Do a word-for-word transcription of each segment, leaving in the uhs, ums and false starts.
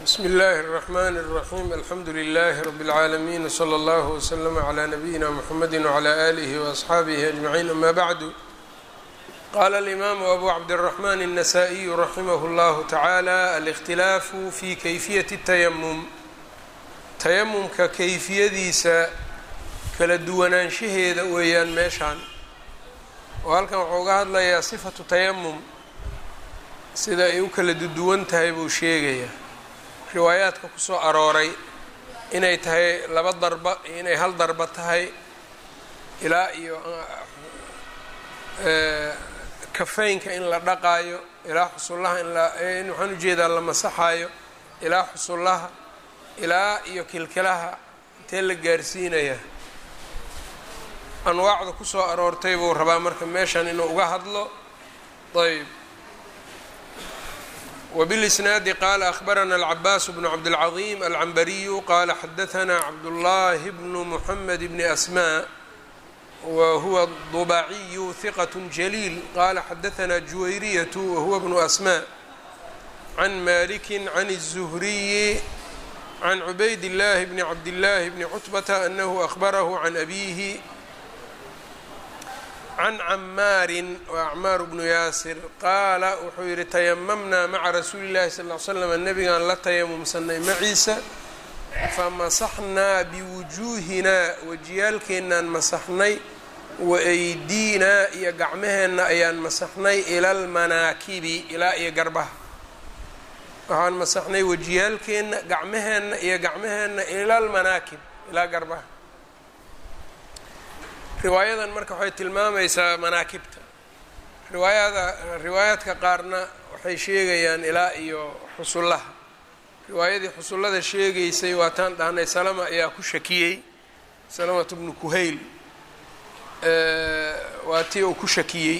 بsم الlh الرحmن الرحيم الحمdu للh رب العاalمين وصلى الله وسلم عlى نبيina mحمد وعlى آله وأصحaaبه أجمعين أmا bعd qال الإmام أbو cبدالرحمن النسائي رحimه الله taعالى الاkhtilaaف في kayفiyaة التayمم tayamumka kayfiyadiisa kala duwanaanshaheeda weeyaan meeshaan oo halkan wuxuu uga hadlayaa صفaةu tayamum sida ay u kala duwan tahay buu sheegayaa riwaayaadka ku soo arooray inay tahay laba darba iyo inay hal darba tahay ilaa iyo kafaynka in la dhaqaayo ilaa xusullaha in la in waxaan ujeedaa la masaxaayo ilaa xusullaha ilaa iyo kilkilaha intee la gaarsiinaya anwaacda ku soo aroortay buu rabaa marka meeshan inuu uga hadlo ayb وبالإسناad qال أخبرنا العباس بن عبدالعظيم العنبري qال xdثنا عبدالله بن محمد بن أسماء وهو الضباعي ثقة جليل qال xdثنا جويرية وهو بن أسماء عن مالك عن الزهري عن عبيد الله بن عبد الله بن عتبة أنه أخبره عن أبيه can camaarin وacmaar bnu yaasir qaala wuxuu yihi tayamamnaa maca rasuuli llahi sal ll ly slam nebigaan la tayamumsanay maciisa famasaxnaa biwujuuhinaa wajiyaalkeennaan masaxnay waaydiinaa iyo gacmaheenna ayaan masaxnay ila almanaakibi ilaa iyo garbaha waxaan masaxnay wajiyaalkeenna gacmaheenna iyo gacmaheenna ila almanaakib ilaa garbaha riwaayadan marka waxay tilmaamaysaa manaakibta riwaayada riwaayaadka qaarna waxay sheegayaan ilaa iyo xusullaha riwaayadii xusullada sheegaysay waataan dhahnay salama ayaa ku shakiyey salamatu bnu kuhayl waa tii uu ku shakiyey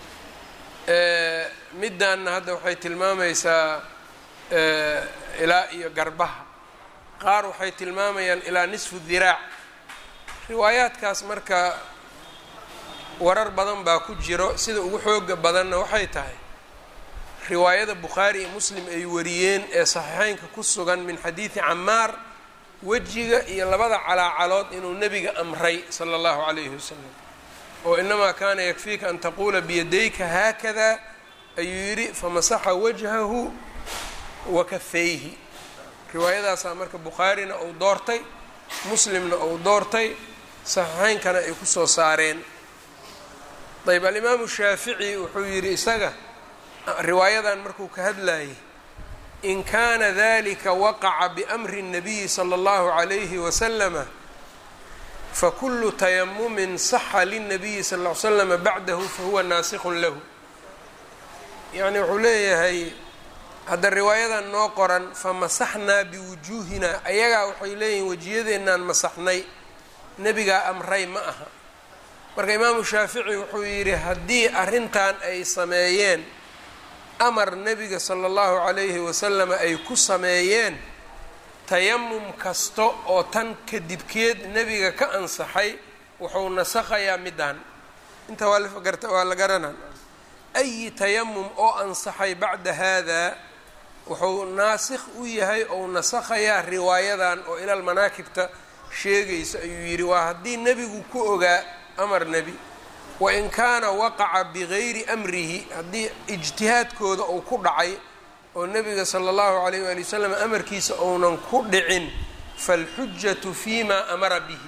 middaanna hadda waxay tilmaamaysaa ilaa iyo garbaha qaar waxay tilmaamayaan ilaa nisfu diraac riwaayaadkaas marka warar badan baa ku jiro sida ugu xooga badanna waxay tahay riwaayada bukhaari iyo muslim ay wariyeen ee saxiixeynka ku sugan min xadiidi camaar wejiga iyo labada calaacalood inuu nebiga amray sala allahu calayhi wasalam oo inamaa kaana yakfiika an taquula biyadayka haakada ayuu yidhi famasaxa wajhahu wa kafayhi riwaayadaasaa marka bukhaarina uu doortay muslimna uu doortay saxiixeynkana ay ku soo saareen ayb alimaamu shaafici wuxuu yidhi isaga riwaayadan markuu ka hadlayay in kaana dalika waqaca biamri الnabiyi salى اllahu عalayhi wasalama fakulu tayamumin saxa lلnabiyi sal ll ly slama bacdahu fahuwa naasikun lahu yani wuxuu leeyahay hadda riwaayadan noo qoran famasaxnaa biwujuuhina ayagaa waxay leeyihiin wejiyadeenaan masaxnay nebigaa amray ma aha marka imaamu shaafici wuxuu yidhi haddii arrintan ay sameeyeen amar nebiga sala allahu calayhi wasalama ay ku sameeyeen tayamum kasta oo tan kadibkeed nebiga ka ansaxay wuxuu nasakhayaa middan inta waa lagarta waa la garanaa ayi tayamum oo ansaxay bacda haadaa wuxuu naasikh u yahay ou nasakhayaa riwaayadan oo ilal manaakibta sheegaysa ayuu yidhi waa haddii nebigu ku ogaa amar nebi wain kaana waqaca bigayri amrihi haddii ijtihaadkooda uu ku dhacay oo nebiga sala allahu calayh waali wasalam amarkiisa ounan ku dhicin faalxujatu fima amara bihi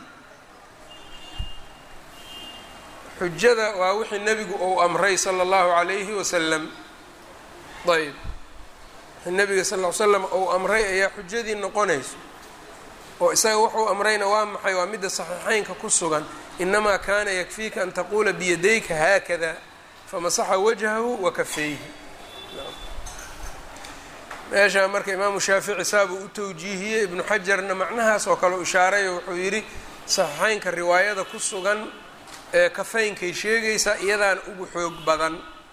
xujada waa wixii nebigu ou amray sala allahu calayhi wasalam ayb nabiga sal ll ly slam ou amray ayaa xujadii noqonayso oo isaga wuxuu amrayna waa maxay waa midda saxiixeynka ku sugan inamaa kaana yakfiika an taquula biyadayka haakada famasaxa wajhahu wa kafayhi meeshaa marka imaamu shaafici saabuu u tawjiihiyey ibnu xajarna macnahaas oo kale ishaarayo wuxuu yidhi saxiixeynka riwaayada ku sugan ee kafaynkay sheegaysaa iyadaan ugu xoog badan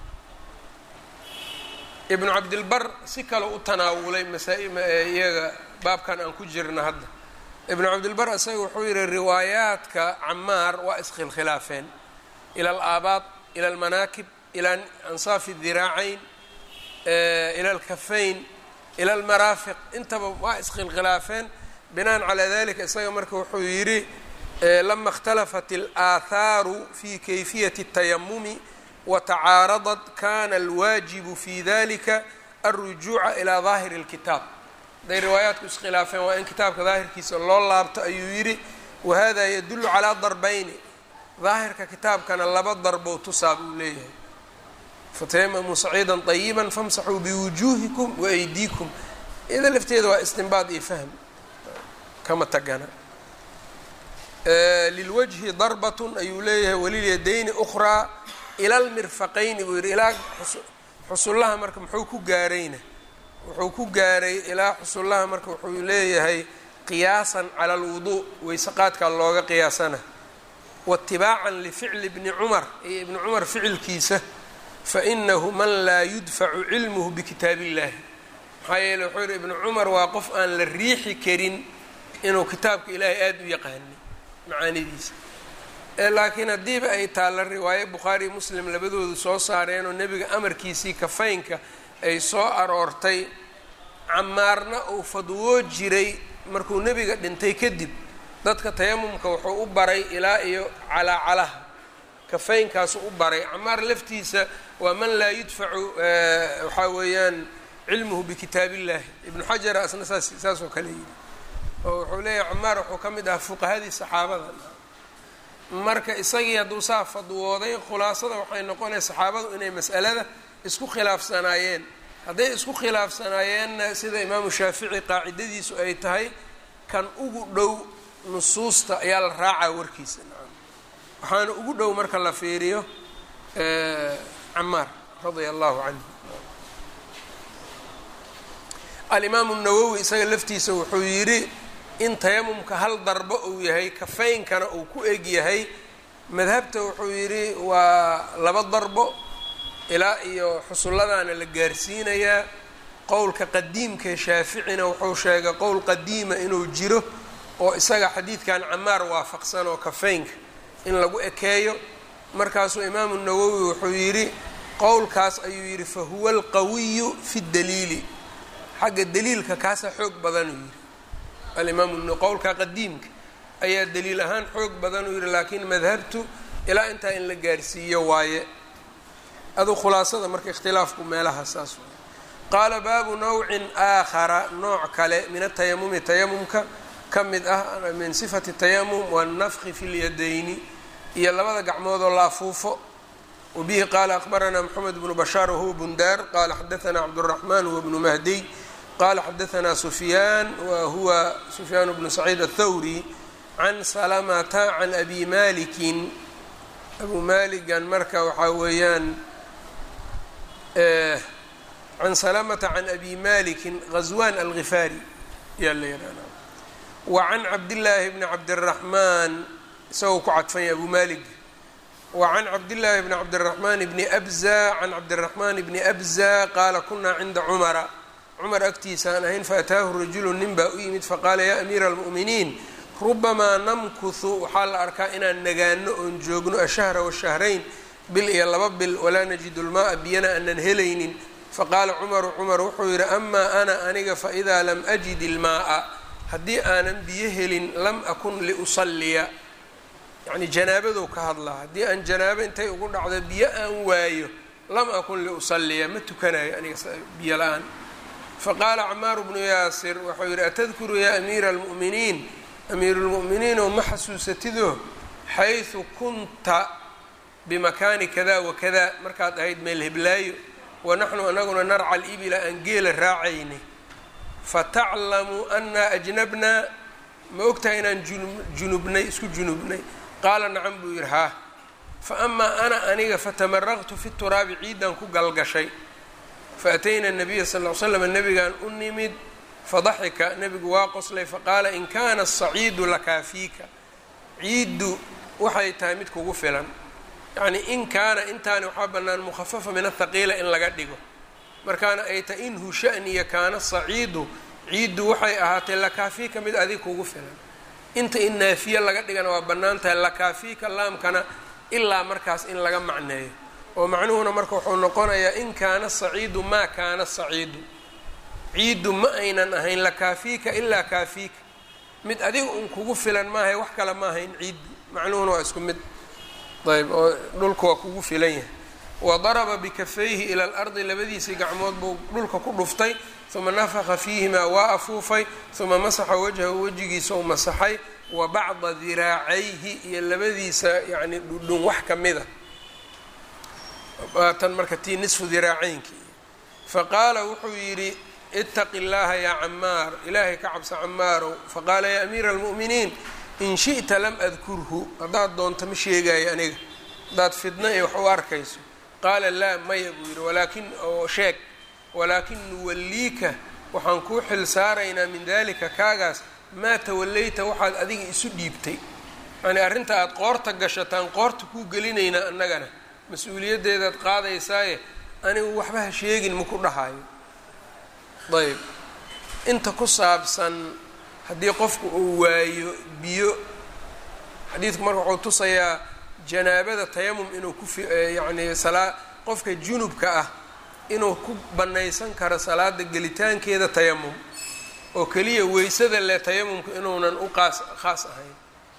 ibnu cabdilbar si kale u tanaawulay masaa-iyaga baabkan aan ku jirna hadda ibnu cabdilbar isaga wuxuu yihi riwaayaadka camaar waa iskhilkhilaafeen ila alaabaad ila almanaakib ila ansaafi diraacayn ila alkafayn ila almaraafiq intaba waa iskhilkhilaafeen binaan calaa dalika isaga marka wuxuu yidhi lama اkhtalafat اlآathaaru fi kayfiyati الtayamumi watacaaradat kana alwaajibu fi dalika alrujuuca ilaa daahiri اlkitaab haday riwaayaatku iskhilaafeen waa in kitaabka daahirkiisa loo laabto ayuu yidhi wahada yadulu calaa darbayni daahirka kitaabkana laba darbow tusaa buu leeyahay fatayamamuu saciida طayiba famsaxuu biwujuuhikum waaydiikum ida lafteeda waa istinbaad iyo fahm kama tagana lilwajhi darbatun ayuu leeyahay walilyadayni ukhraa ila lmirfaqayni buu yidhi ilaa xusullaha marka muxuu ku gaarayna wuxuu ku gaaray ilaa xusullaha marka wuxuu leeyahay qiyaasan cala alwuduu weyseqaadkaa looga qiyaasana waitibaacan lificli bni cumar iyo ibni cumar ficilkiisa fainahu man laa yudfacu cilmuhu bikitaab illahi maxaa yeele wuxuu yihi ibnu cumar waa qof aan la riixi karin inuu kitaabka ilaahay aada u yaqaani macaanidiisa laakiin haddiiba ay taalla riwaayo bukhaari muslim labadoodu soo saareen oo nebiga amarkiisii kafaynka ay soo aroortay camaarna uu fadwoo jiray markuu nebiga dhintay kadib dadka tayamumka wuxuu u baray ilaa iyo calaacalaha kafaynkaasu u baray camaar laftiisa waa man laa yudfacu waxaa weeyaan cilmuhu bikitaab illahi ibnu xajar asna saas saasoo kale yidhi oo wuxuu leeyahay camaar wuxuu ka mid ahaa fuqahadii saxaabada marka isagii hadduu saa fadwooday khulaasada waxay noqonaya saxaabadu inay mas'alada isku khilaafsanaayeen hadday isku khilaafsanaayeenna sida imaamu shaafici qaacidadiisu ay tahay kan ugu dhow nusuusta ayaa la raacaa warkiisa waxaana ugu dhow marka la fiiriyo camaar radia allahu canhu alimaamu nawowi isaga laftiisa wuxuu yidhi in tayamumka hal darbo uu yahay kafaynkana uu ku eg yahay madhabta wuxuu yidhi waa laba darbo ilaa iyo xusulladaana la gaarsiinayaa qowlka qadiimkae shaaficina wuxuu sheegay qowl qadiima inuu jiro oo isaga xadiidkan camaar waafaqsan oo kafaynka in lagu ekeeyo markaasuu imaamu nawowi wuxuu yidhi qowlkaas ayuu yidhi fahuwa alqawiyu fi daliili xagga daliilka kaasaa xoog badan uu yidhi alimaam qowlka qadiimka ayaa daliil ahaan xoog badan uu yidhi laakiin madhabtu ilaa intaa in la gaarsiiyo waaye aduu khulaasada marka ikhtilaafku meelaha saas waay qaala baabu nawcin aakhara nooc kale min atayamumi tayamumka ka mid ah min sifati tayamum waannafki fi lyadayni iyo labada gacmoodoo la afuufo wabihi qaala akhbaranaa moxamed bnu bashaar wahuwa bundaar qaala xadaanaa cabduraxmaan huwa bnu mahdiy qala xadaanaa sufyaan wahuwa sufyaan bnu saciid aلthawri can salamata can abi malikin abu maligan marka waxaa weeyaan can salamata can abi malikin ghazwan algifaari yaa la yihahda wa can cabdillaahi bni cabdiraxmaan isagoo ku cadfanya abu malik wa can cabdillaahi bni cabdiraxmaan bni abza can cabdiraxmaan bni abza qaala kunaa cinda cumara cumar agtiisa aan ahayn faataahu rajulu nin baa u yimid faqaala yaa amiira almu'miniin rubamaa namkuhu waxaa la arkaa inaan nagaano oon joogno ashahra washahrayn bil iyo laba bil walaa najidu lmaaa biyana aanan helaynin faqaala cumaru cumar wuxuu yidhi amaa ana aniga faidaa lam ajid ilmaaa haddii aanan biyo helin lam akun liusalliya yacni janaabadou ka hadlaa haddii aan janaabo intay ugu dhacdo biyo aan waayo lam akun liusalliya ma tukanayo aniga biyo la-aan faqaala camaaru bnu yaasir wuxuu yidhi atadkuru yaa amiira almu'miniin amiiru lmu'miniin oo ma xasuusatido xaysu kunta bimakaani kada wakada markaad ahayd meel heblaayo wanaxnu anaguna narca alibila aan geela raacaynay fataclamu anaa ajnabnaa ma ogtahay inaan junubnay isku junubnay qaala nacam buu yidhi haa fa amaa ana aniga fatamaraqtu fi turaabi ciidan ku galgashay faatayna nabiya sal l slam nabigaan u nimid fadaxika nebigu waa qoslay faqaala in kaana asaciidu lakaafiika ciiddu waxay tahay mid kugu filan yacnii in kaana intaani waxaa bannaan mukhafafa min athaqiila in laga dhigo markaana ay tahay inhu sha'niya kaana saciidu ciiddu waxay ahaatay lakaafiika mid adig kugu filan inta in naafiye laga dhigana waa bannaan tahay lakaafiika laamkana ilaa markaas in laga macneeyo oo macnuhuna marka wuxuu noqonayaa in kaana saciidu maa kaana saciidu ciiddu ma aynan ahayn lakaafiika ilaa kaafiika mid adiga un kugu filan maahay wax kale ma ahayn ciiddu macnuhuna waa isku mid ayb oo dhulka waa kugu filan yahay wadaraba bikafayhi ila alardi labadiisii gacmood buu dhulka ku dhuftay uma nafaka fiihimaa waa afuufay uma masaxa wajhahu wejigiisa u masaxay wa bacda diraacayhi iyo labadiisa yacni dhudhun wax ka mida tan marka tii nisfu diraacaynki faqaala wuxuu yidhi itaqi llaha yaa camaar ilaahay ka cabsa camaarow faqaala yaa amiira almu'miniin in shi'ta lam adkurhu haddaad doonto ma sheegaayo aniga haddaad fidna ee wax u arkayso qaala laa maya buu yidhi walaakin oo sheeg walaakin nuwalliika waxaan kuu xil saaraynaa min dalika kaagaas maa tawallayta waxaad adiga isu dhiibtay yani arrinta aada qoorta gashataan qoorta kuu gelinaynaa annagana mas-uuliyaddeedaad qaadaysaaye anigu waxba ha sheegin maku dhahayo ayb inta ku saabsan haddii qofku uu waayo biyo xadiidku marka wuxuu tusayaa janaabada tayamum inuu ku yacni salaa qofka junubka ah inuu ku bannaysan karo salaada gelitaankeeda tayamum oo keliya weysada leh tayamumka inuunan u qaas khaas ahayn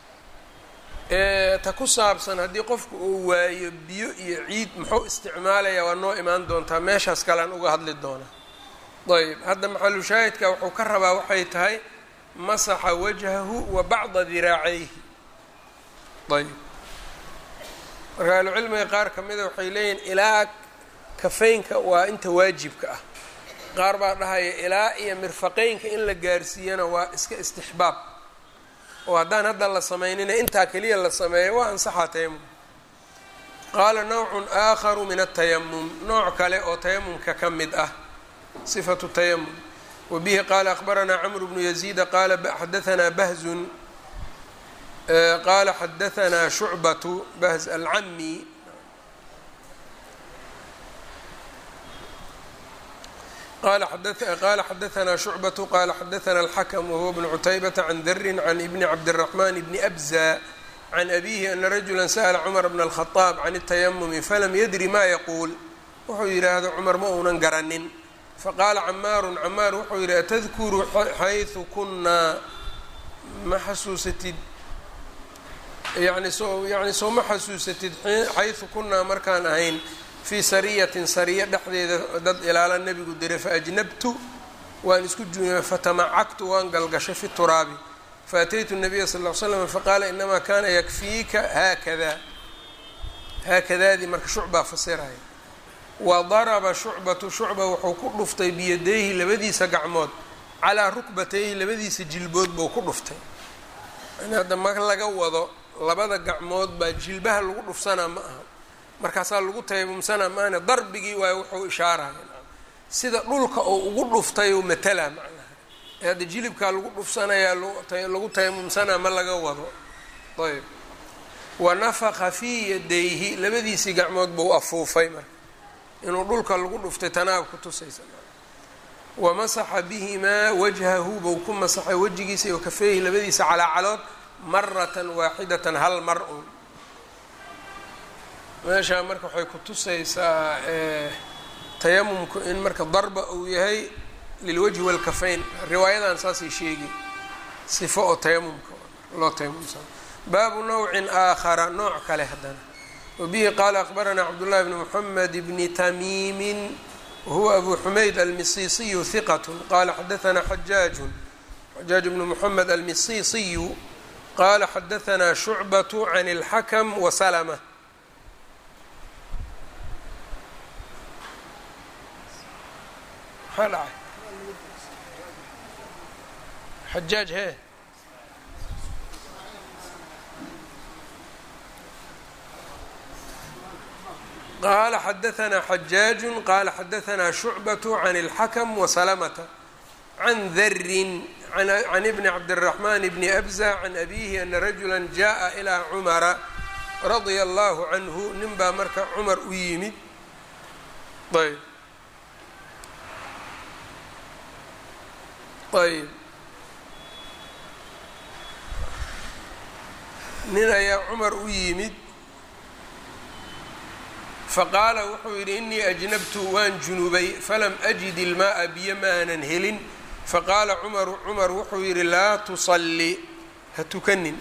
ta ku saabsan haddii qofku uu waayo biyo iyo ciid muxuu isticmaalayaa waa noo imaan doontaa meeshaas kalean uga hadli doonaa ayb hadda maxalu shaahidka wuxuu ka rabaa waxay tahay masaxa wajhahu wa bacda diraacayhi ayb marka ahlucilmiga qaar ka mida waxay leeyihin ilaa kafeynka waa inta waajibka ah qaar baa dhahaya ilaa iyo mirfaqeynka in la gaarsiiyana waa iska istixbaab oo haddaan hadda la samaynina intaa keliya la sameeyo waa ansaxaa tayamum qaala nawcun aakharu min atayamum nooc kale oo tayamumka ka mid ah sifatu tayamum wabihi qaala akhbaranaa camru bnu yaziida qaala xadaanaa bahzun qaala xadaanaa shucbatu bahz alcami qala xadaanaa shucbatu qala xadaanaa alxakm wahuwa bnu cutaybata can darin can ibni cabdiraxman bni abza can abihi ana rajula sa'la cumar bna alkhadaab can اtayamumi falam yadri ma yaquul wuxuu yidhaahdo cumar ma uunan garanin faqaala camaaru camaar wuxuu yidhi atadkuru xayثu kunaa ma xasuusatid yani so yani soo ma xasuusatid xayثu kunaa markaan ahayn fii sariyatin sariya dhexdeeda dad ilaala nebigu diray faajnabtu waan isku junubay fatamacagtu waan galgashay fi turaabi faataytu nabiya sal l slam faqaala inamaa kana yakfiika haakada haakadaadii marka shucbaa fasiraya wadaraba shucbatu shucba wuxuu ku dhuftay biyadayhi labadiisa gacmood calaa rukbatayhi labadiisa jilbood buu ku dhuftay yani hadda ma laga wado labada gacmood baa jilbaha lagu dhufsanaa ma aha markaasaa lagu tayamumsanaa maana darbigii waayo wuxuu ishaaraya sida dhulka oo ugu dhuftay oo matala macnaha ee hadda jilibkaa lagu dhufsanayaa lagu tayamumsanaa ma laga wado ayb wa nafaka fii yadayhi labadiisii gacmood buu afuufay marka inuu dhulka lagu dhuftay tanaab ku tusaysa wa masaxa bihimaa wajhahu buu ku masaxay wejigiisa iyo kafeehi labadiisa calaacalood maratan waaxidatan hal mar un meeshaa marka waxay ku tusaysaa tayamumku in marka darba uu yahay lilwajhi walkafayn riwaayadan saasay sheegi sifo oo tayamumka loo tayamumsano baabu nawcin aakhara nooc kale haddana wabihi qaala akhbaranaa cabdullahi bni muxamed bni tamiimin wahuwa abu xumayd almisiisiyu hiqat qaala xadaanaa xajaajun xajaaj bnu muxamed almisiisiyu qaala xadaanaa shucbatu can اlxakm wasalma maxaa dhacay xajaaj hee qaala xadaanaa xajaaju qaala xadaanaa shucbaة can اlxakm wasalamata can darin can ibni cabdالraxman bni abza can abihi ana rajula jaءa ilىa cumara radia allahu canhu nin baa marka cumar u yimid ayb ayb nin ayaa cumar u yimid faqaala wuxuu yidhi inii ajnabtu waan junubay falam ajid ilmaaa biyo ma aanan helin faqaala cumaru cumar wuxuu yidhi laa tusalli ha tukanin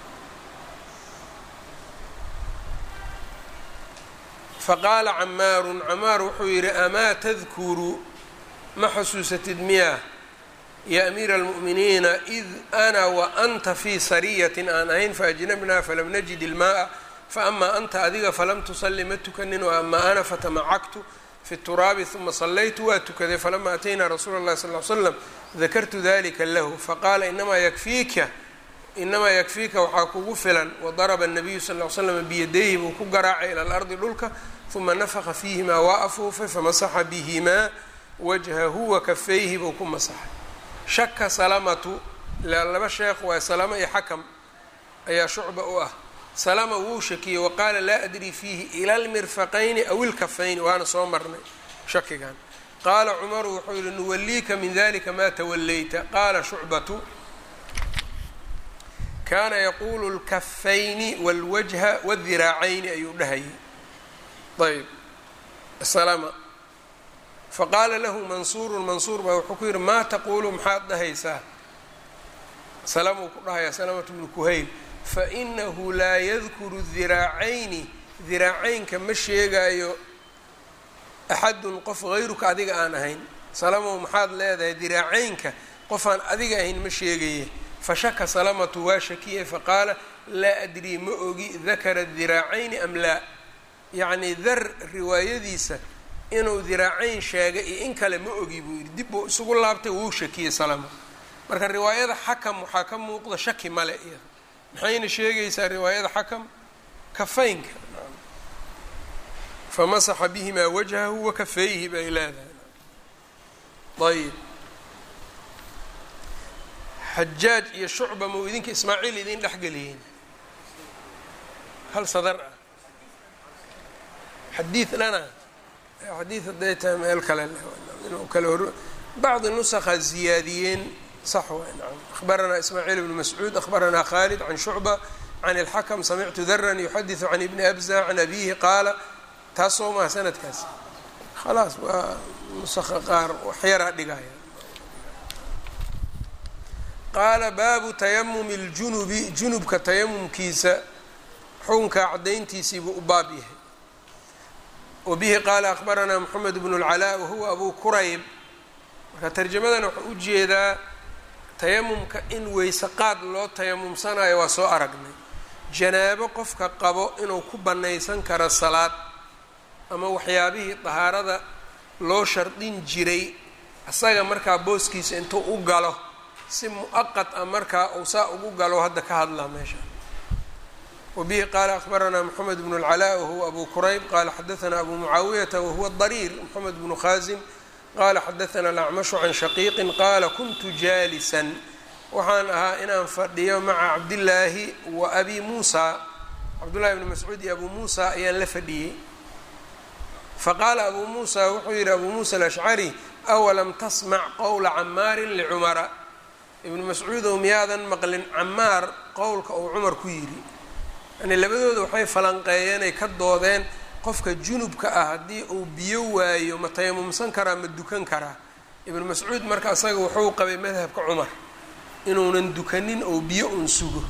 faqaala camaarun camaar wuxuu yidhi amaa tadkuru ma xusuusatid miyaa ya amiira almu'miniina id ana wa anta fii sariyatin aan ahayn faajnabnaa falam najid ilmaaa faama anta adiga falam tusalli ma tukanin waama ana fatamacagtu fi turaabi uma sallaytu waa tukaday falama ataynaa rasuula اllahi sal ly slam dakartu dalika lahu faqaala inamaa yakfiika inamaa yakfiika waxaa kugu filan wadaraba الnabiyu sal ly slam biyadayhi buu ku garaacay ila alardi dhulka uma nafqa fiihimaa waa afuufay famasaxa bihimaa wajhahu wakafayhi buu ku masaxay shaka salamatu laba sheekh waa salama iyo xakam ayaa shucba u ah salama wuu shakiyey waqaala laa adri fiihi ila lmirfaqayni aw ilkafayni waana soo marnay shakigan qaala cumaru wuxuu yihi nuwaliika min dalika maa tawallayta qaala shucbatu kaana yaquulu lkafayni wاlwajha wاdiraacayni ayuu dhahayay ayb salama faqaala lahu mansuuru mansuur baa wuxuu ku yihi maa taquulu maxaad dhahaysaa salamuu ku dhahayaa salamatu bnu kuhayl fainahu laa yadkuru diraacayni diraacaynka ma sheegaayo axadun qof hayruka adiga aan ahayn salamow maxaad leedahay diraacaynka qofaan adiga ahayn ma sheegaye fashaka salamatu waa shakiyey faqaala laa adrii ma ogi dakara diraacayni am laa yacnii dar riwaayadiisa inuu diraacayn sheegay iyo in kale ma ogi buu yidhi dib buu isugu laabtay wuu shakiyey salama marka riwaayada xakam waxaa ka muuqda shaki male iyo maxayna sheegaysaa riwaayada xakam kafaynka famasaxa bihimaa wajhahu wakafayhi bay leedahay ayb xajaaj iyo shucba mau idinka ismaaciil idin dhexgeliyeen hal sadar ah xadiid dhana xadiid hadday tahay meel kale inuu kale hor bacdi nusakha ziyaadiyeen صح نعم أخبرنا إسماعيل بن مسعود أخبرنا خالد عن شعبة عن الحكم سمعت ذرا يحدث عن ابن أبزة عن أبيه قال taasoo maa sanadkaas khalaas waa nusakha qaar waxyaraa dhigaya qaala baabu tayamumi ljunubi junubka tayamumkiisa xukunka cadayntiisiibuu u baab yahay wabihi qaala akhbaranaa moxamed bnu اlcalaa wahuwa abu kurayb marka tarjamadan waxaa u jeedaa tayamumka in weyse qaad loo tayamumsanayo waa soo aragnay janaabo qofka qabo inuu ku bannaysan karo salaad ama waxyaabihii dahaarada loo shardin jiray asaga markaa booskiisa intuu u galo si mu'aqad ah markaa uu saa ugu galo hadda ka hadlaa meesha wabihi qaala akhbaranaa moxamed bnu اlcalaa wahuwa abu kurayb qaala xadaanaa abu mucaawiyata wahuwa dariir moxamed bnu khaasim qaala xadaanaa alacmashu can shaqiiqin qaala kuntu jaalisan waxaan ahaa inaan fadhiyo maca cabdillaahi wa abi muusa cabdullahi bni mascuud iyo abu muusa ayaan la fadhiyey faqaala abu muusa wuxuu yidhi abu muusa alashcari awalam tasmac qowla camaarin licumara ibnu mascuudow miyaadan maqlin camaar qowlka uu cumar ku yidhi yani labadooda waxay falanqeeyeen ay ka doodeen qofka junubka ah haddii uu biyo waayo ma tayamumsan karaa ma dukan karaa ibnu mascuud marka asaga wuxuu qabay madhabka cumar inuunan dukanin oo biyo un sugo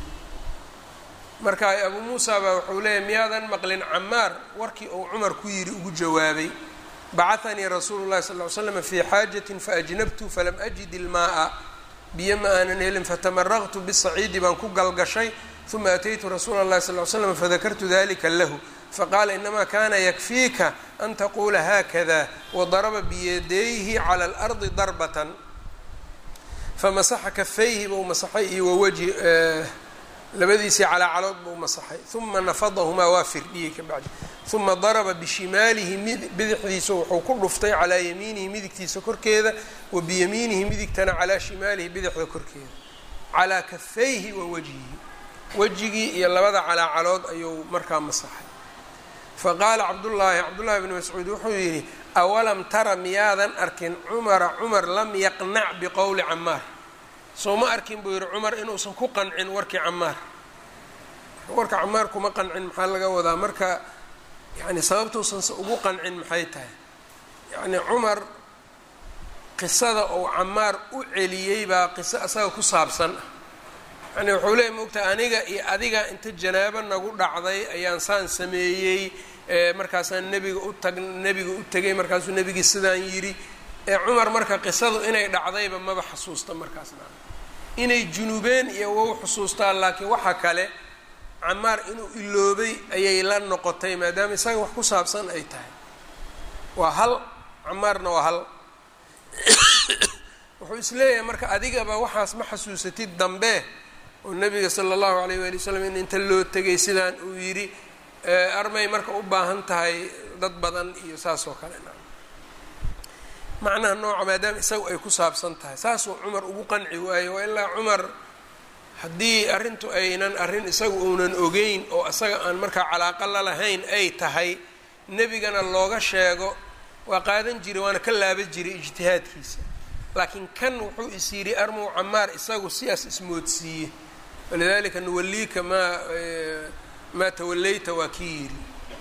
marka abu muusa baa wuxuu leeyahy miyaadan maqlin camaar warkii uu cumar ku yidhi ugu jawaabay bacahanii rasuulu llahi sal ly slam fii xaajatin faajnabtu falam ajid ilmaaa biyo ma aanan helin fatamaraqtu bisaciidi baan ku galgashay uma ataytu rasuula اllahi sal ly slam fadakartu dalika lahu faqaala inamaa kana yakfiika an taquula haakada wadaraba biyadayhi cala alardi darbatan famasaxa kafayhi bau masaxay iyo wawajhi labadiisii calaacalood buu masaxay uma nafadahumaa waa firdhiyey ka bacdi uma daraba bishimaalihi bidixdiisa wuxuu ku dhuftay calaa yamiinihi midigtiisa korkeeda wa biyamiinihi midigtana calaa shimaalihi bidixda korkeeda calaa kafayhi wa wajhihi wejigii iyo labada calaacalood ayuu markaa masaxay faqaala cabdullaahi cabdullaahi bni mascuud wuxuu yidhi awalam tara miyaadan arkin cumara cumar lam yaqnac biqowli camaar soo ma arkin buu yihi cumar inuusan ku qancin warkii camaar warka camaar kuma qancin maxaa laga wadaa marka yacni sababtuusan ugu qancin maxay tahay yacni cumar qisada ou camaar u celiyey baa qiso asaga ku saabsan ah yani wuxuu leeyay maogtahay aniga iyo adiga inta janaabo nagu dhacday ayaan saan sameeyey markaasaan nebiga u tag nebiga u tegay markaasuu nebigii sidaan yidhi ee cumar marka qisadu inay dhacdayba maba xusuusta markaasna inay junubeen iyo wow xusuustaan laakiin waxa kale camaar inuu iloobay ayay la noqotay maadaama isaga wax ku saabsan ay tahay waa hal camaarna waa hal wuxuu isleeyahay marka adigaba waxaas ma xasuusatid dambe oo nabiga sala allahu alayh waali wasalam in inta loo tegay sidaan uu yidhi armay marka u baahan tahay dad badan iyo saas oo kale macnaha nooca maadaama isagu ay ku saabsan tahay saasuu cumar ugu qanci waayo waa ilaa cumar haddii arrintu aynan arrin isagu uunan ogeyn oo isaga aan markaa calaaqa la lahayn ay tahay nebigana looga sheego waa qaadan jiray waana ka laaban jiray ijtihaadkiisa laakiin kan wuxuu is yidhi armuu camaar isagu sidaas ismoodsiiye walidalika nuwalliika maa maa tawallayta waa kii yidhi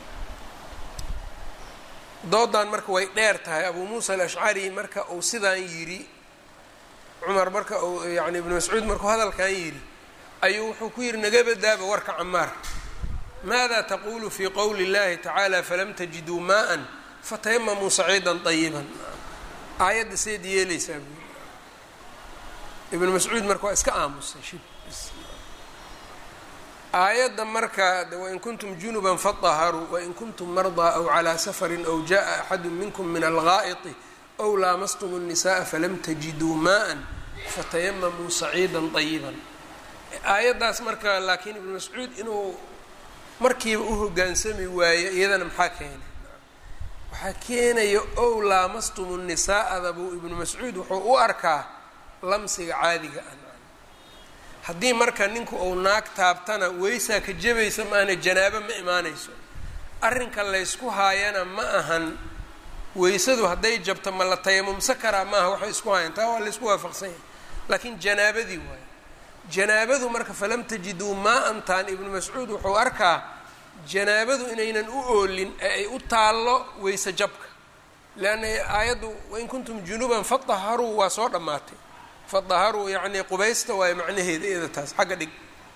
doodan marka way dheer tahay abuu muusa alashcari marka uu sidaan yidhi cumar marka uu yani ibnu mascuud markuu hadalkan yidhi ayuu wuxuu ku yidhi naga badaaba warka camaar maada taqulu fi qowli اllahi tacaala falam tajiduu maa'an fatayamamuu saciidan طayiban aayadda seed yeelaysaa buui ibnu mascuud marka waa iska aamusay shib aayadda marka wain kuntum junuban faطaharuu wain kuntum mardaa aw calىa safarin aw jaءa axadu minkum min algaa'iti aw laamastum الnisaءa falam tajiduu maa'an fatayamamuu saciida طayiban aayaddaas marka laakiin ibnu mascuud inuu markiiba u hogaansami waayo iyadana maxaa keenay waxaa keenaya ow laamastum الnisaa'ada buu ibnu mascuud wuxuu u arkaa lamsiga caadiga ah haddii marka ninku uu naag taabtana weysaa ka jabaysa maahna janaabo ma imaanayso arrinka laysku haayana ma ahan weysadu hadday jabto ma la tayamumsa karaa maaha waxay isku haayaan taa waa laysku waafaqsan yahay laakiin janaabadii waayo janaabadu marka falam tajiduu maa-antaan ibnu mascuud wuxuu arkaa janaabadu inaynan u oolin ee ay u taallo weyse jabka leanna aayaddu wain kuntum junuban fadaharuu waa soo dhammaatay fadaharuu yacni qubaysta waayo macnaheeda iyada taas xagga dhig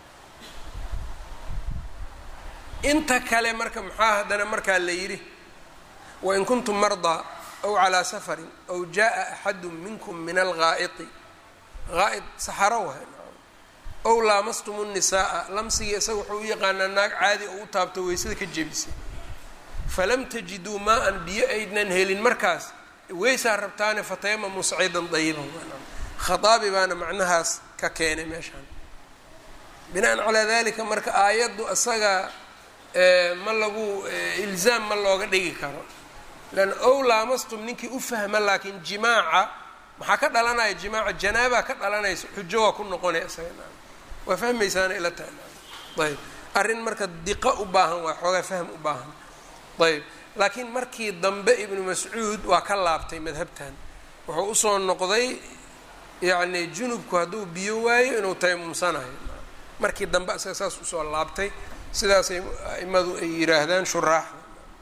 inta kale marka maxaa haddana markaa la yidhi wain kuntum mardaa aw calaa safarin aw jaa axadu minkum min algaa'iti gaa'id saxaro waay ow laamastum الnisaaa lamsigii isaga wuxuu u yaqaanaa naag caadi oo u taabto weysada ka jebisay falam tajiduu maa-an biyo aydnan helin markaas weysaa rabtaane fatayamamuu saciidan dayiban khaaabi baana macnahaas ka keenay meeshaan binaan calaa dalika marka aayaddu isaga ma lagu ilzaam ma looga dhigi karo lan ow laamastum ninkii u fahma laakiin jimaaca maxaa ka dhalanaya jimaaca janaabaa ka dhalanaysa xujo waa ku noqonaya isaga waa fahmaysaana ila tahay ayb arrin marka diqa u baahan waa xoogaa fahm u baahan ayb laakiin markii dambe ibnu mascuud waa ka laabtay madhabtan wuxuu usoo noqday yacni junubku hadduu biyo waayo inuu tayamumsanayo markii dambe isaga saas usoo laabtay sidaasay aimadu ay yidhaahdaan shuraaxda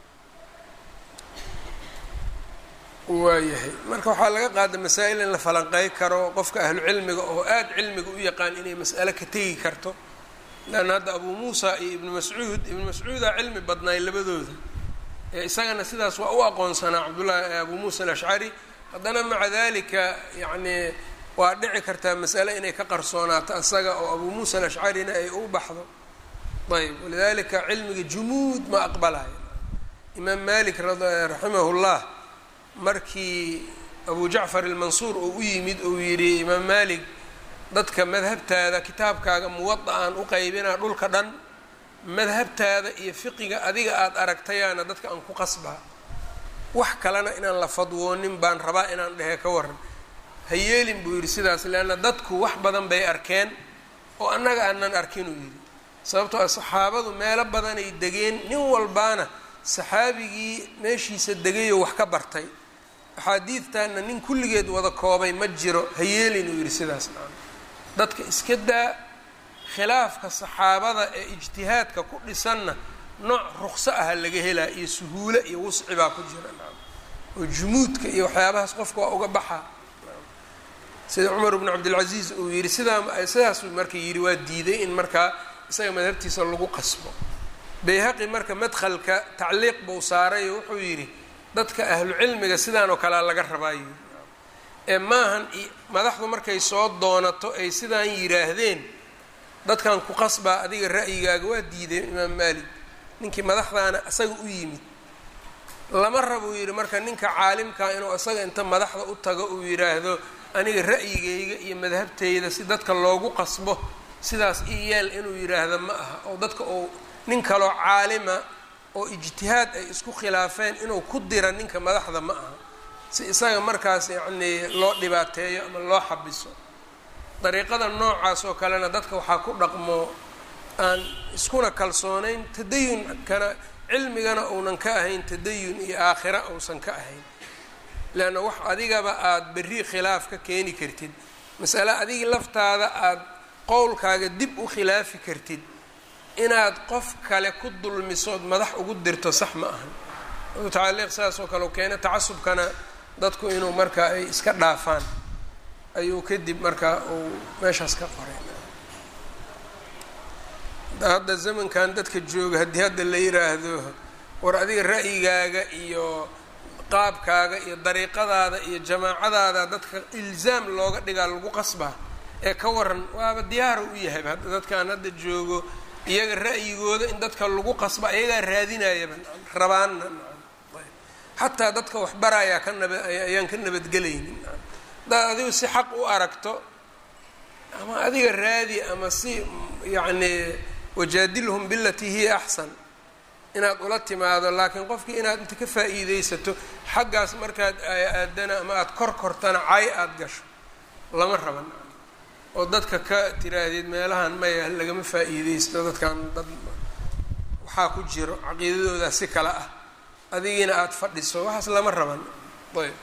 waayahay marka waxaa laga qaada masaa-il in la falanqey karo qofka ahlu cilmiga oo aada cilmiga u yaqaan inay mas'ale ka tegi karto leanna hadda abuu muusa iyo ibnu mascuud ibnu mascuudaa cilmi badnaay labadooda ee isagana sidaas waa u aqoonsanaa cabdullahi abuu muusa alashcari haddana maca dalika yacni waa dhici kartaa mas'ale inay ka qarsoonaato isaga oo abuu muusa alashcarina ay u baxdo ayb walidalika cilmiga jumuud ma aqbalayo imaam malik raximahu llah markii abu jacfar almansuur oo u yimid uu yidhi imaam malik dadka madhabtaada kitaabkaaga muwada-aan u qaybinaa dhulka dhan madhabtaada iyo fiqiga adiga aada aragtayaana dadka aan ku qasbaa wax kalena inaan la fadwoonin baan rabaa inaan dhehe ka waran ha yeelin buu yidhi sidaas leanna dadku wax badan bay arkeen oo annaga aanan arkin uu yidhi sababtoo a saxaabadu meelo badanay degeen nin walbaana saxaabigii meeshiisa degayo wax ka bartay axaadiidtaana nin kulligeed wada koobay ma jiro ha yeelin uu yidhi sidaas nacam dadka iska daa khilaafka saxaabada ee ijtihaadka ku dhisanna nooc ruqso ah laga helaa iyo suhuulo iyo wusci baa ku jira oo jumuudka iyo waxyaabahaas qofka waa uga baxaa sida cumar ibn cabdilcaziiz uu yidhi sidaa sidaas marka yidhi waa diiday in markaa isaga madhabtiisa lagu qasbo. bayhaqi marka madkhalka tacliiq buu saaray oo wuxuu yidhi dadka ahlu cilmiga sidaan oo kalea laga rabaayo ee maahan madaxdu markay soo doonato ay sidaan yidhaahdeen dadkan ku qasbaa adiga ra'yigaaga waa diiday imaam maalik ninkii madaxdaana isaga u yimid lama rabo uu yidhi marka ninka caalimkaa inuu isaga inta madaxda u tago uu yidhaahdo aniga ra'yigayga iyo madhabteyda si dadka loogu qasbo sidaas ii yeel inuu yidhaahdo ma aha oo dadka uu nin kaloo caalima oo ijtihaad ay isku khilaafeen inuu ku dira ninka madaxda ma aha si isaga markaas yacnii loo dhibaateeyo ama loo xabiso. dariiqada noocaas oo kalena dadka waxaa ku dhaqmo aan iskuna kalsoonayn tadayunkana cilmigana uunan ka ahayn tadayun iyo aakhira uusan ka ahayn leanna wax adigaba aada berri khilaaf ka keeni kartid masale adigii laftaada aada qowlkaaga dib u khilaafi kartid inaad qof kale ku dulmisood madax ugu dirto sax ma ahan tacaliiq sidaas oo kale u keena tacasubkana dadku inuu markaa ay iska dhaafaan ayuu kadib markaa uu meeshaas ka qoray. hadda zamankan dadka jooga haddii hadda la yiraahdo war adiga ra'yigaaga iyo qaabkaaga iyo dariiqadaada iyo jamaacadaada dadka ilzaam looga dhigaa lagu qasbaa ee ka waran waaba diyaar u yahay hadda dadkan hadda joogo iyaga ra'yigooda in dadka lagu qasba iyagaa raadinayaba rabaanna xataa dadka wax barayaa ka naba ayaan ka nabadgelaynin hadaad adigu si xaq u aragto ama adiga raadi ama si yacni wajaadilhum bilatii hiya axsan inaad ula timaado laakiin qofkii inaad inta ka faa'iidaysato xaggaas markaad aadana ama aada kor kortana cay aada gasho lama raban oo dadka ka tiraahdeed meelahan maya lagama faa'iidaysto dadkan dad waxaa ku jiro caqiidadooda si kale ah adigiina aada fadhiso waxaas lama raban. ayb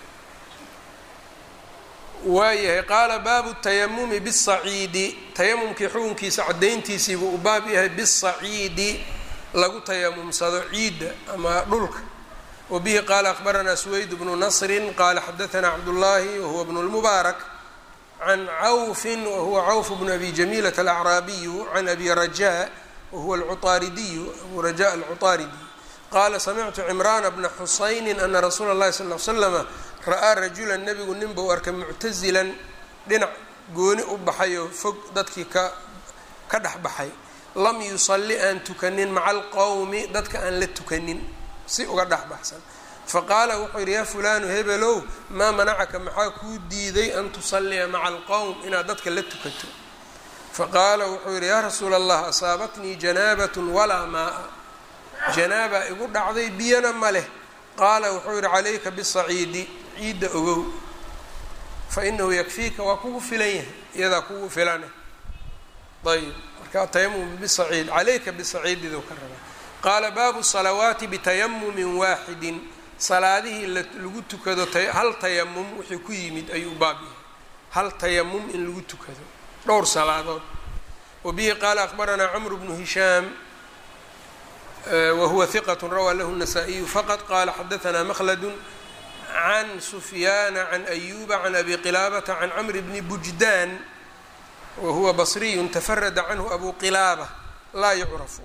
waayahay qaala baabu tayamumi bisaciidi tayamumkii xukunkiisa caddayntiisiibuu u baab yahay bisaciidi lagu tayamumsado ciidda ama dhulka. wa bihi qaala akhbaranaa suwayd bnu nasrin qaala xadaanaa cabdullaahi wahuwa bnu lmubaarak can cawfin wahuwa cawf bnu abi jamiilata alacraabiyu can abi rajaa wahuwa alcuطaaridiyu abu rajaa alcuطaaridi qaala samictu cimraana bna xusayni ana rasuula اllahi sal l slama ra'aa rajulan nebigu nin buu arkay muctasilan dhinac gooni u baxay oo fog dadkii ka ka dhex baxay lam yusalli aan tukanin maca alqowmi dadka aan la tukanin si uga dhex baxsan faqaala wuxuu yidhi yaa fulaanu hebelow maa manacaka maxaa kuu diiday an tusalliya maca alqowm inaad dadka la tukato faqaala wuxuu yidhi yaa rasuula allah asaabatnii janaabatun walaa maaa janaaba igu dhacday biyana ma leh qaala wuxuu yidhi calayka bisaciidi ciidda ogow fa inahu yakfiika waa kugu filan yahay iyadaa kugu filane. ayb markaa tayamum bisaciid calayka bisaciididuu ka rabaa. qaala baabu salawaati bitayamumin waaxidin salaadihii lagu tukado hal tayamum wixii ku yimid ayuu baab yahay hal tayamum in lagu tukado dhowr salaadood. wa bihi qaala akhbaranaa camru bnu hishaam wahuwa hiqat rawaa lahu النasaaئiyu faqad qaala xadaanaa mklad can sufyaana can ayuba can abi qilaabata can camr bni bujdaan wahuwa basriyu tafarada canhu abu qilaaba laa yucrafu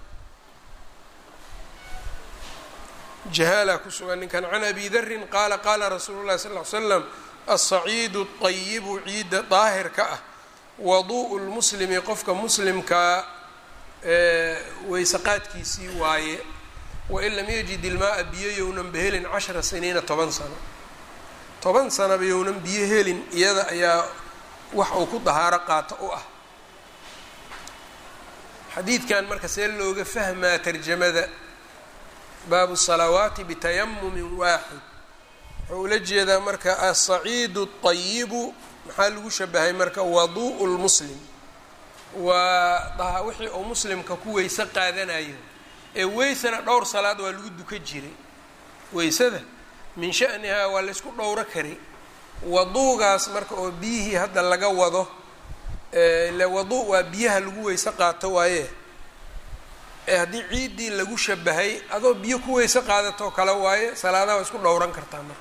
jahaala ku sugan ninkan can abi darin qaala qaala rasuulu llahi sal l slam aلsaciidu الطayibu ciidda daahirka ah waduءu lmuslimi qofka muslimkaa waysaqaadkiisii waaye wain lam yajid ilmaa biyo yownan bahelin cashara siniina toban sano toban sanaba yownan biyo helin iyada ayaa wax uu ku dahaaro qaato u ah. xadiidkan marka see looga fahmaa tarjamada baabu salawaati bitayamumin waaxid wuxuu ula jeedaa marka aلsaciidu الطayibu maxaa lagu shabahay marka waduءu lmuslim waa wixii uu muslimka ku weyse qaadanayo ee weysana dhowr salaad waa lagu duka jiray weysada min sha'nihaa waa laysku dhowro karay waduugaas marka oo biyihii hadda laga wado le wadu waa biyaha lagu weyse qaato waaye ee haddii ciiddii lagu shabahay adoo biyo ku weyse qaadatoo kale waaye salaadaha waa isku dhowran kartaa marka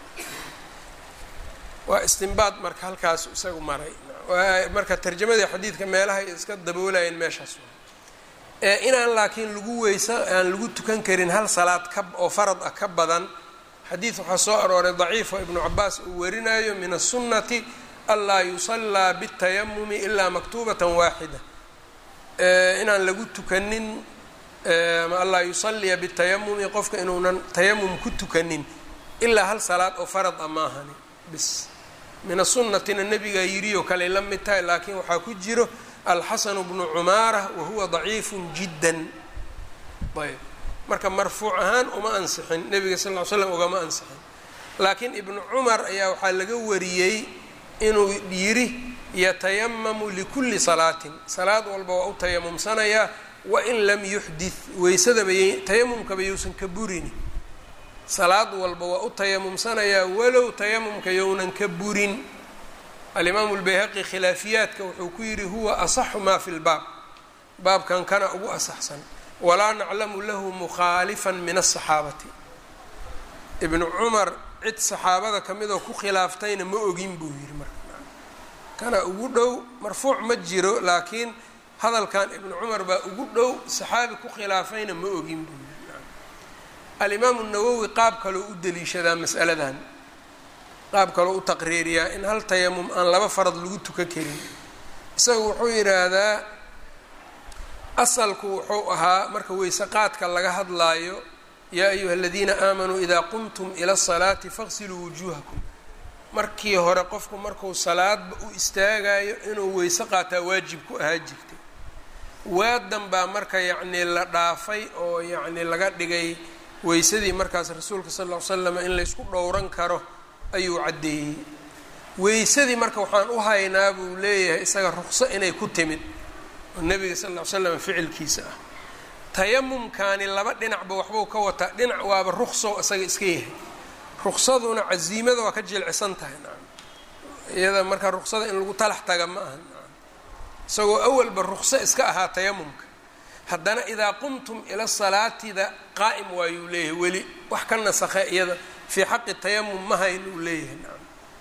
waa istinbaad marka halkaas isagu maray marka tarjamadii xadiidka meelaha ay iska daboolayeen meeshaas ee inaan laakiin lagu weyse aan lagu tukan karin hal salaad ka oo farad ah ka badan xadiid waxaa soo arooray daciifo ibnu cabaas uu warinayo min الsunnati anlaa yusallaa bالtayamumi ilaa maktuubatan waaxida inaan lagu tukanin ama anlaa yusalliya bالtayamumi qofka inuunan tayamum ku tukanin ilaa hal salaad oo farad ah maahani bis min asunnatina nebigaa yidhi oo kale la mid tahay laakiin waxaa ku jiro alxasanu bnu cumaara wahuwa daciifun jiddan ayb marka marfuuc ahaan uma ansixin nebiga sal ll ly slam ugama ansixin laakiin ibnu cumar ayaa waxaa laga wariyey inuu yidhi yatayamamu likulli salaatin salaad walba waa u tayamumsanayaa wain lam yuxdid weysadaba tayamumkaba yousan ka burini salaad walba waa u tayamumsanayaa walow tayamumka younan ka burin alimaamu lbayhaqi khilaafiyaadka wuxuu ku yidhi huwa asaxu maa fi lbaab baabkan kana ugu asaxsan walaa naclamu lahu mukhaalifan min asaxaabati ibnu cumar cid saxaabada ka midoo ku khilaaftayna ma ogin buu yidhi marka kana ugu dhow marfuuc ma jiro laakiin hadalkan ibnu cumar baa ugu dhow saxaabi ku khilaafayna ma ogin buu yidhi alimaamu nawowi qaab kaloo u deliishadaa mas'aladan qaab kaloo u taqriiriyaa in hal tayamum aan laba farad lagu tukan karin isaga wuxuu yidhaahdaa asalku wuxuu ahaa marka weyse qaadka laga hadlaayo yaa ayuha aladiina aamanuu idaa qumtum ila asalaati faqsiluu wujuuhakum markii hore qofku markuu salaadba u istaagayo inuu weyse qaataa waajib ku ahaa jirtay waadan baa marka yacnii la dhaafay oo yacnii laga dhigay weysadii markaas rasuulka sal ll ly slam in laysku dhowran karo ayuu caddeeyey weysadii marka waxaan u haynaa buu leeyahay isaga ruqso inay ku timid oo nebiga sal ll ly slam ficilkiisa ah tayamumkaani laba dhinacba waxbuu ka wataa dhinac waaba ruqso isaga iska yahay ruqsaduna casiimada waa ka jilcisan tahay nacam iyada marka ruqsada in lagu talax taga ma aha nacam isagoo awalba ruqso iska ahaa tayamumka haddana idaa qumtum ila salaatida qaa'im waayuu leeyahay weli wax ka nasakhe iyada fii xaqi tayamum ma hayn uu leeyahay nacam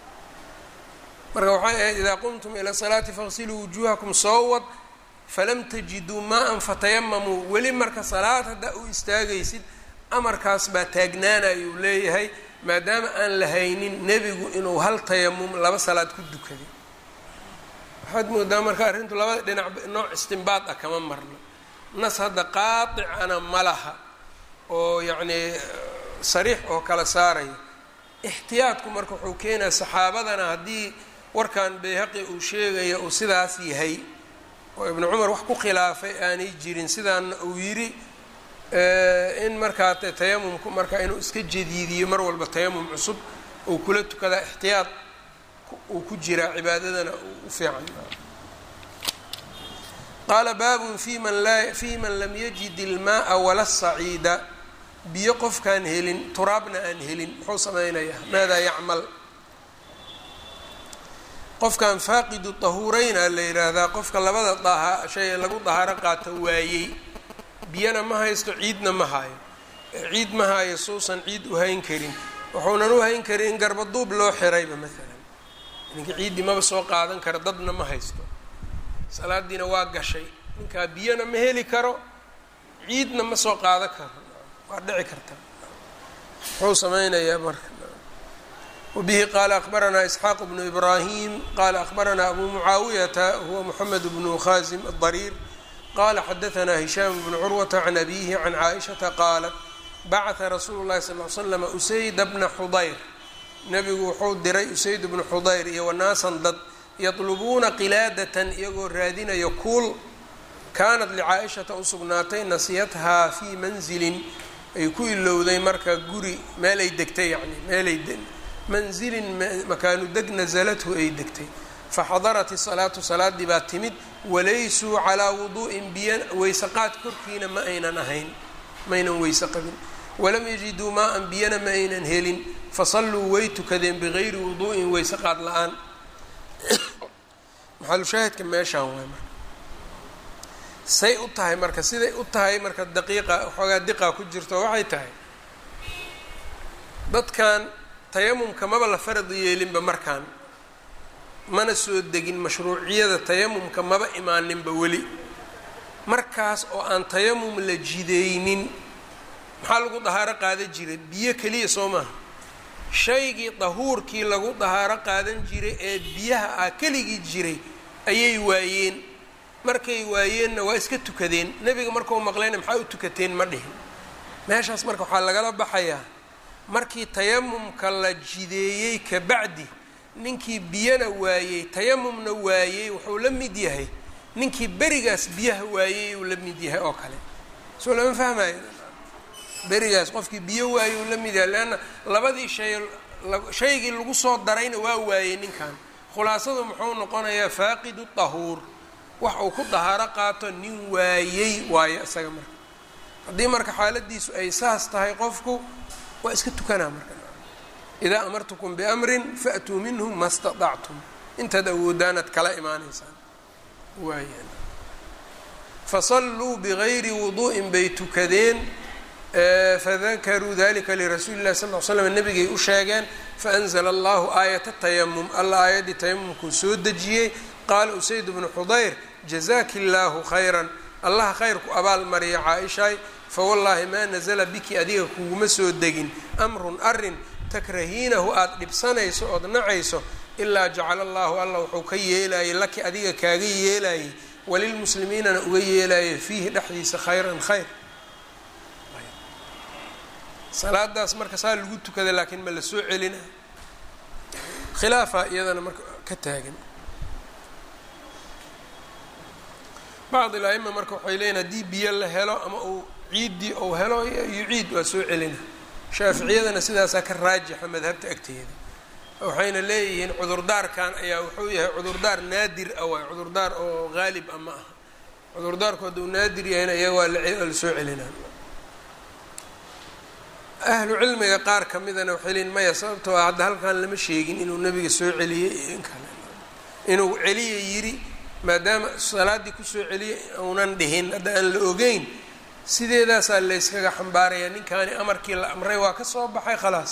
marka waxay ahayd idaa qumtum ila salaati faqsiluu wujuuhakum soo wad falam tajiduu maa-an fatayamamuu weli marka salaad haddaa u istaagaysid amarkaas baa taagnaanayuu leeyahay maadaama aan la haynin nebigu inuu hal tayamum laba salaad ku dukaday waxaad moodaa marka arrintu labada dhinac nooc istinbaad ah kama marno nas hadda qaaticana ma laha oo yacnii sariix oo kala saaraya ixtiyaadku marka wuxuu keenaya saxaabadana haddii warkan bayhaqi uu sheegaya uu sidaas yahay oo ibnu cumar wax ku khilaafay aanay jirin sidaana uu yidhi in markaa tayamumku marka inuu iska jadiidiyo mar walba tayamum cusub uu kula tukadaa ixtiyaad uu ku jiraa cibaadadana u fiican qaala baabun fi man laa fii man lam yajid ilmaaa wala asaciida biyo qofkaan helin turaabna aan helin muxuu samaynayaa maadaa yacmal qofkan faaqidu tahuureyna la yidhaahdaa qofka labada daha shay lagu dahaaro qaato waayey biyana ma haysto ciidna ma hayo ciid ma hayo suusan ciid u hayn karin wuxuunan u hayn karin in garbaduub loo xirayba maalan ninka ciiddii maba soo qaadan kara dadna ma haysto salaadiina waa gashay ninkaa biyana ma heli karo ciidna ma soo qaadan karo waa dhici karta muxuu samaynayaa marka wabihi qaala akhbaranaa isxaaq bnu ibraahim qaala akhbaranaa abu mucaawiyata huwa moxamed bnu khaasim adariir qala xadaanaa hishaam bnu curwata can abihi can caaishata qaalat bacata rasuulu llahi sal l slam usayda bna xudayr nebigu wuxuu diray usayd bnu xudayr iyo wanaasan dad yatlubuuna qilaadatan iyagoo raadinayo kuul kaanat licaa-ishata u sugnaatay nasiyathaa fii manzilin ay ku ilowday marka guri meelay degtay yani meelay manzilin makaanu deg nasalathu ay degtay faxadarat isalaatu salaadii baa timid walaysuu calaa wuduu'in biyo weyse qaad korkiina ma aynan ahayn maaynan weyse qabin walam yajiduu maa-an biyana ma aynan helin fasalluu way tukadeen bigayri wuduu'in weyse qaad la-aan maxalushaahidka meeshaan waay marka say u tahay marka siday u tahay marka daqiiqa waxoogaa diqa ku jirto waxay tahay dadkan tayamumka maba la farad yeelinba markaan mana soo degin mashruuciyada tayamumka maba imaaninba weli markaas oo aan tayamum la jidaynin maxaa lagu dahaaro qaadan jiray biyo keliya soo maaha shaygii dahuurkii lagu dahaaro qaadan jiray ee biyaha ah keligii jiray ayay waayeen markay waayeenna waa iska tukadeen nebiga markuu maqlayna maxaa u tukateen ma dhihin meeshaas marka waxaa lagala baxayaa markii tayamumka la jideeyey ka bacdi ninkii biyana waayey tayamumna waayey wuxuu la mid yahay ninkii berigaas biyaha waayey uu la mid yahay oo kale soo lama fahmayo berigaas qofkii biyo waayey uu la mid yahay leanna labadii shay shaygii lagu soo darayna waa waayey ninkan khulaasadu muxuu noqonayaa faaqidu tahuur wax uu ku dahaaro qaato nin waayey waayo isaga marka haddii marka xaaladiisu ay saas tahay qofku waa iska tukanaa marka idaa amartukum biamrin fa'tuu minhu ma staطactum intaad awoodaanad kala imaanaysaan waayaan fasalluu bigayri wuduu'in bay tukadeen fadakaruu dalika lirasuuli llahi sal l slam nabigay u sheegeen faanzla allahu aayata tayamum alla aayaddii tayamumkuu soo dejiyey qaala usayd bnu xudayr jazaki illaahu khayran allaha khayrku abaal mariya caa-ishaay fawallaahi maa nazala biki adiga kuguma soo degin amrun arin takrahiinahu aada dhibsanayso ood nacayso ilaa jacala allahu alla wuxuu ka yeelayay laki adiga kaaga yeelayay walilmuslimiinana uga yeelayay fiihi dhexdiisa khayran khayr salaadaas marka saa lagu tukada laakiin ma la soo celina khilaafa iyadana marka ka taagan bacd il-aima marka waxay leeyiin haddii biyo la helo ama uu ciiddii ou helo yuciid waa soo celina shaaficiyadana sidaasaa ka raajixa madhabta agteeda waxayna leeyihiin cudurdaarkan ayaa wuxuu yahay cudurdaar naadir ah waay cudurdaar oo haalib ah ma aha cudurdaarku hadduu naadir yahayna iyaga waa la soo celinaa ahlu cilmiga qaar ka midana waxay leeyiin maya sababtoo ah hadda halkan lama sheegin inuu nebiga soo celiyey iyo in kale inuu celiya yidhi maadaama salaaddii kusoo celiyay uunan dhihin hadda aan la ogeyn sideedaasaa layskaga xambaarayaa ninkaani amarkii la amray waa ka soo baxay khalaas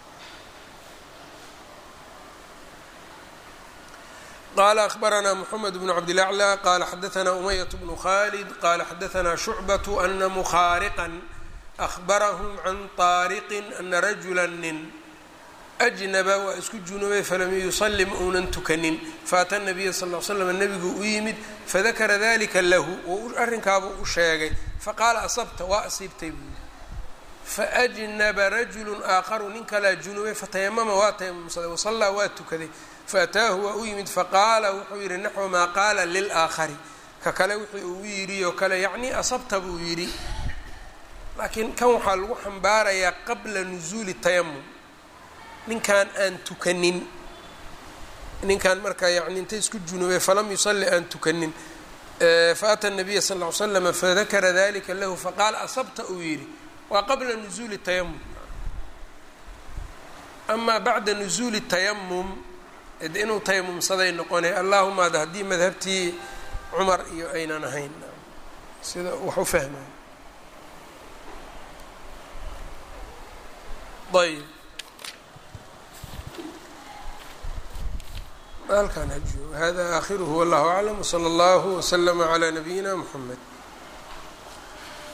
qaala akhbaranaa moxamed bnu cabdilaclى qaala xadaanaa umayat bnu khalid qaala xadaanaa shucbatu ana mukhaariqan ahbarahum can taariqin ana rajula nin ajnaba waa isku junubay falam yusalli ma uunan tukanin faata nabiya sal l slam nebigu u yimid fadakara dalika lahu oo arrinkaabuu u sheegay faqaala asabta waa asiibtay buu yihi faajnaba rajulu aakharu nin kalaa junubay fatayamama waa tayamumsaday wasallaa waa tukaday faataahu waa u yimid faqaala wuxuu yihi naxwu maa qaala lilaakhari ka kale wixii uu yidhi oo kale yacnii asabta buu yidhi laakiin kan waxaa lagu xambaarayaa qabla nusuuli tayamum ninkan aan tukanin ninkan markaa yani inta isku junubay falam yusalli aan tukanin faata nabiya sal ll ly slam fadakara dalika lahu faqaala asabta uu yidhi waa qabla nusuuli tayamum amaa bacda nusuuli tayamum ed inuu tayamumsaday noqonay allahuma ada haddii madhabtii cumar iyo aynan ahayn sida wax u fahmay ayb halkan hajiyo hada aakhiruhu wallahu aclam wsala allahu waslama calaa nabiyina mxamed